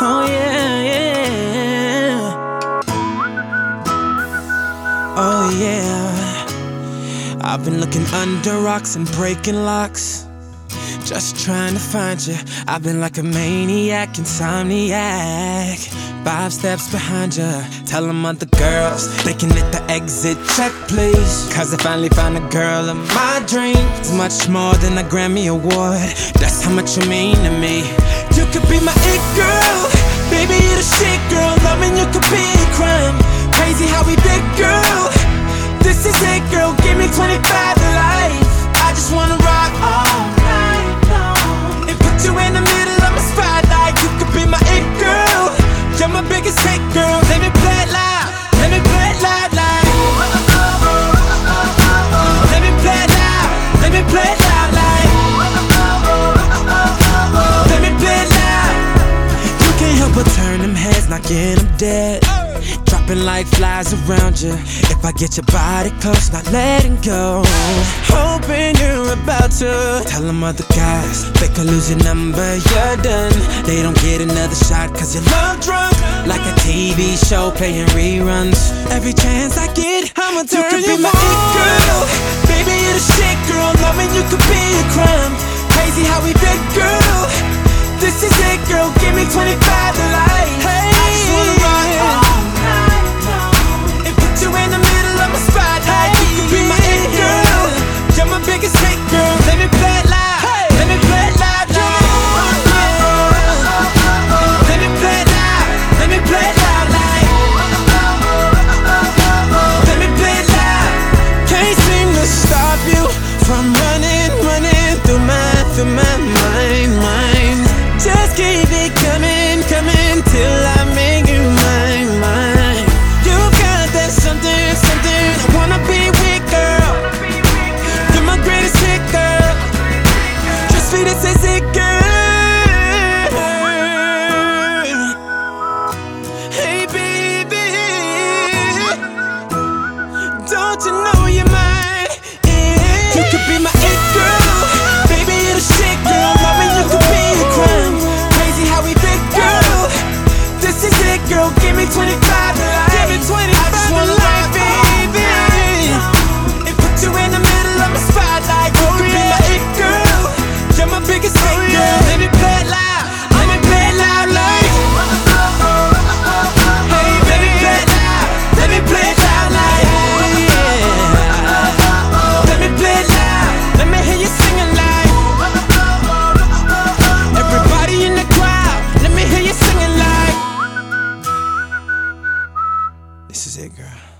Oh yeah, yeah. Oh yeah. I've been looking under rocks and breaking locks, just trying to find you. I've been like a maniac, insomniac, 5 steps behind you. Tell them other girls they can hit the exit check, please. Cause I finally found a girl of my dreams. It's much more than a Grammy award, that's how much you mean to me. You could be my it girl, baby, you the shit girl. Loving you could be a crime. Crazy how we did, girl. This is it, girl, give me 25 to life. I just wanna rock all night long and put you in the middle of my spotlight. You could be my it girl, you're my biggest hit, girl. Let me play it loud, let me play it loud, like. Let me play it loud, let me play it loud, like. Let me play it loud. You can't help but turn them heads, knocking them dead, dropping like flies around you. If I get your body close, not letting go. Hoping you're about to tell them other guys they could lose your number, you're done. They don't get another shot cause you're love drunk, like a TV show playing reruns. Every chance I get, I'ma turn you on. You could be my it girl, baby, you the shit girl. Loving you could be a crime. Crazy how we did, girl. This is it, girl, give me 25 to life. Hey, I just wanna rock all night long and put you in the middle of my spotlight. You could be my it girl, you're my biggest hit, girl. Let me play it loud, let me play it loud, yeah. Let me play it loud, let me play it loud, like. Let me play it loud. Can't seem to stop you from running, running through my mind. Just keep it coming, coming till I make you mine. You got that something, something I wanna be with, girl. You're my greatest hit, girl. Just feed it, says it, girl. Hey baby, don't you know you're mine? Yeah. You could be my it girl, baby, you're the shit, girl. Loving you could be a crime. Crazy how we did, girl. This is it, girl, give me 25 to life. Give me 25 I just wanna rock, baby, and put you in the middle of my spotlight. You could be my it girl, you're my biggest hit, girl. Let me play it loud, let me play it loud, like. Hey baby, play it loud, let me play it loud, like. Let me play it loud, let me hear you singing, like. Everybody in the crowd, let me hear you singing, like. This is it, girl.